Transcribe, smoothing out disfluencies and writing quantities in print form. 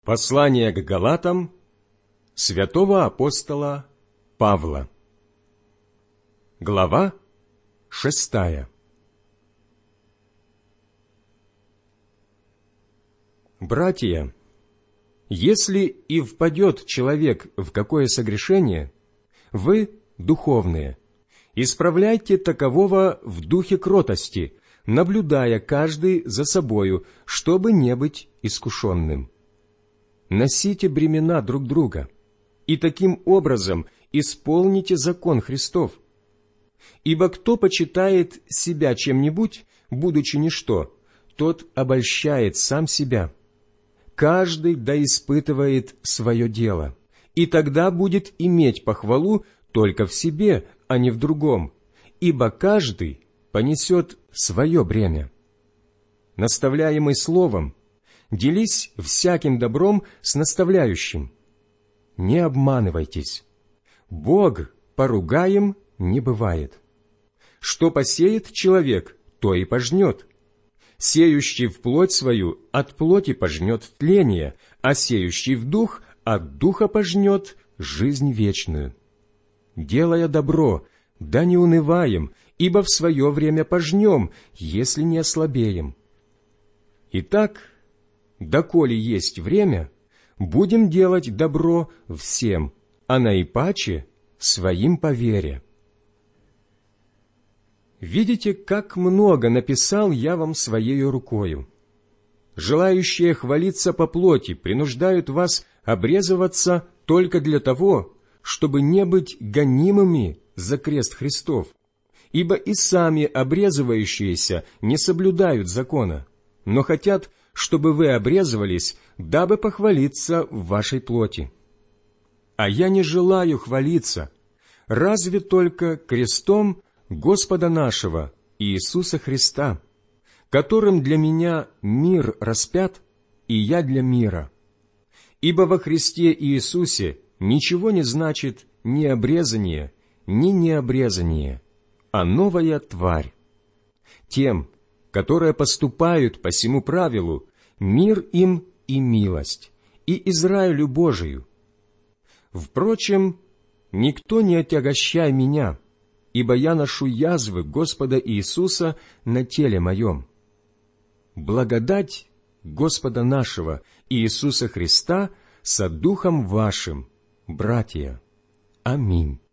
Послание к Галатам святого апостола Павла. Глава 6. Братья, если и впадет человек в какое согрешение, вы, духовные, исправляйте такового в духе кротости, наблюдая каждый за собою, чтобы не быть искушенным. Носите бремена друг друга, и таким образом исполните закон Христов. Ибо кто почитает себя чем-нибудь, будучи ничто, тот обольщает сам себя. Каждый да испытывает свое дело, и тогда будет иметь похвалу только в себе, а не в другом, ибо каждый понесет свое бремя. Наставляемый словом, делись всяким добром с наставляющим. Не обманывайтесь. Бог поругаем не бывает. Что посеет человек, то и пожнет. Сеющий в плоть свою от плоти пожнет тление, а сеющий в дух от духа пожнет жизнь вечную. Делая добро, да не унываем, ибо в свое время пожнем, если не ослабеем. Итак, доколе есть время, будем делать добро всем, а наипаче своим по вере. Видите, как много написал я вам своею рукою. Желающие хвалиться по плоти принуждают вас обрезываться только для того, чтобы не быть гонимыми за крест Христов, ибо и сами обрезывающиеся не соблюдают закона, но хотят, чтобы вы обрезывались, дабы похвалиться в вашей плоти. А я не желаю хвалиться, разве только крестом Господа нашего Иисуса Христа, которым для меня мир распят, и я для мира. Ибо во Христе Иисусе ничего не значит ни обрезание, ни необрезание, а новая тварь. Тем, которые поступают по сему правилу, мир им и милость, и Израилю Божию. Впрочем, никто не отягощай меня, ибо я ношу язвы Господа Иисуса на теле моем. Благодать Господа нашего Иисуса Христа со духом вашим, братья. Аминь.